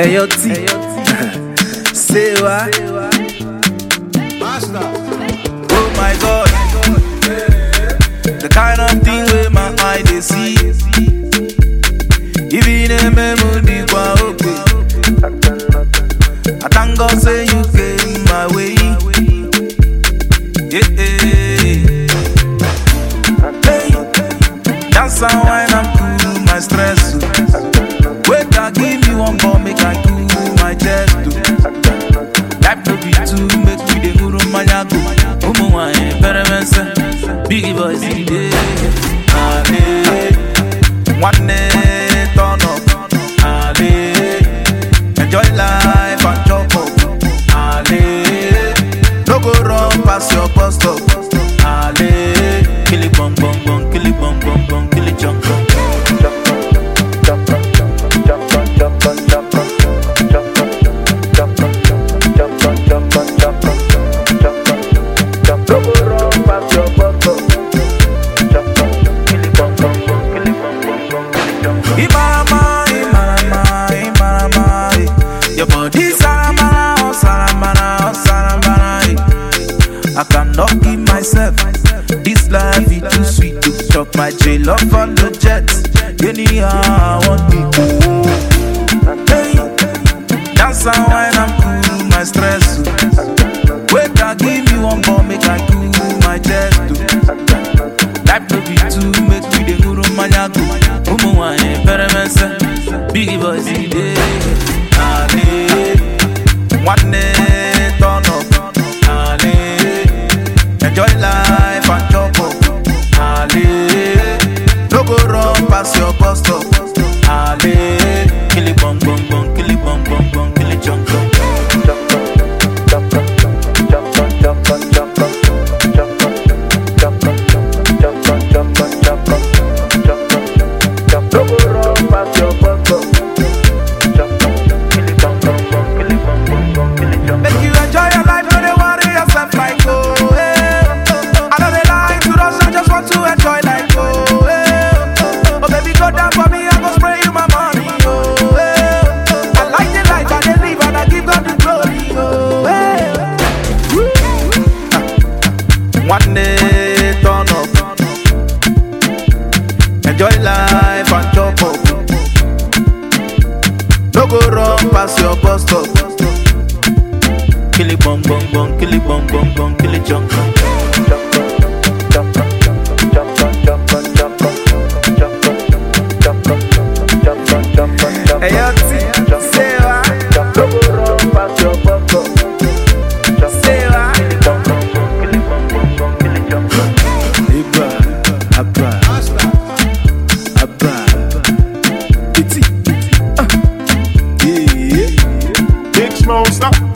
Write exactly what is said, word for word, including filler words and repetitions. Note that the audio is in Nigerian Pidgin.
Hey yo T, say what? Master. Oh my God, the kind of thing where my eye they see. Even a memory kwa ope. I thank God say you came my way. Yeah, yeah. Hey, dance and wine and cool my stress. Wait, I give me one more, make I cool my chest. Life no be too, make me the guru manyago. Umu wine, peremense, biggie boys in the day. One day, turn up, ale. Enjoy life and chop up, ale. No go run past your bus stop, ale. Kill it bum bum bum, kill it bum bum bum, kill it jump bum. I cannot give myself this life is too sweet to chop my jail off on the jet. Anyhow I want it. Hey, dance and wine and cool my stress. Wait, I give me one more, make I cool my chest. Life no be too, make me the guru manyago. Umu wine, peremense, biggie boys in the day. One day, turn up, ale. Enjoy life and chop up, ale. No go run past your bus stop, ale. Kill it bum bum bum, kill it bum bum bum, kill it jump bum. No go run past your bus stop. Make you enjoy your life, no dey worry yourself like oh. I know they lie to us, I just want to enjoy like oh. Oh baby, go down for me, I go spray you my money oh. I like the life I dey live and I give God the glory oh. One day turn up, enjoy life and chop up. No go run past your bus stop. Kill it bum bum bum, kill it bum bum bum, kill it jump bum. Hey yo T, say what? No go run past your bus stop. Say what? Kill it bum bum bum, kill it jump bum. Abba, abba, abba, Kitty, uh, yeah. Big Smoke, stop.